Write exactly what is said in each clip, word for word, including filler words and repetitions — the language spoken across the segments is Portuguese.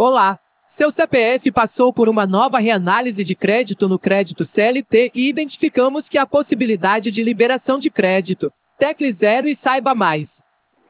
Olá! Seu C P F passou por uma nova reanálise de crédito no crédito C L T e identificamos que há possibilidade de liberação de crédito. Tecle zero e saiba mais.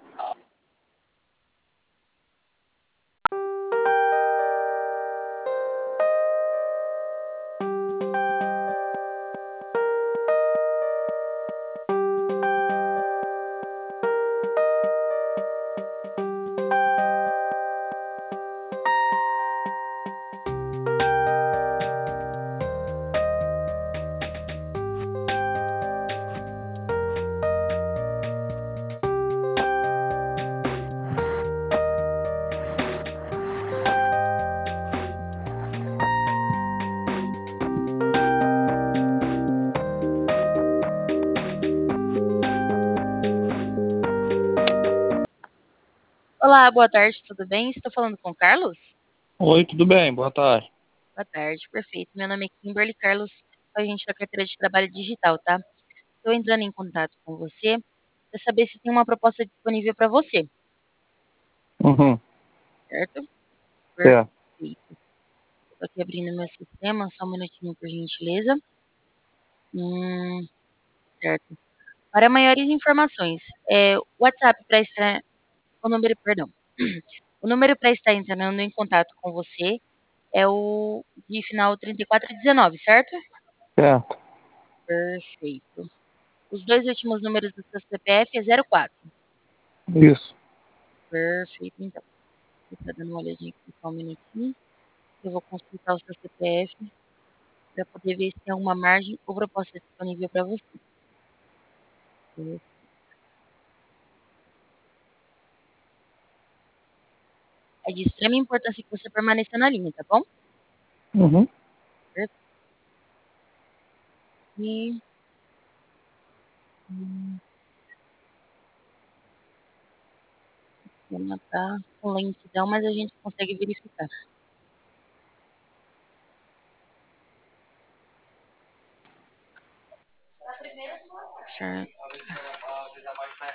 Olá, boa tarde, tudo bem? Estou falando com o Carlos? Oi, tudo bem? Boa tarde. Boa tarde, perfeito. Meu nome é Kimberly Carlos, sou agente da carteira de trabalho digital, tá? Estou entrando em contato com você para saber se tem uma proposta disponível para você, Uhum, certo? é. Perfeito. Estou aqui abrindo meu sistema, só um minutinho, por gentileza. Hum, certo. Para maiores informações, é, o WhatsApp para estar... O número, perdão. O número para estar entrando em contato com você é o de final trinta e quatro dezenove, certo? Certo. Perfeito. Os dois últimos números do seu C P F é zero quatro. Isso. Perfeito, então. Você está dando uma olhadinha aqui só um minutinho. Eu vou consultar o seu C P F para poder ver se tem alguma margem ou proposta disponível para você. É de extrema importância que você permaneça na linha, tá bom? Uhum. Perfeito. E, hum, o sistema tá com lentidão, mas a gente consegue verificar. Certo.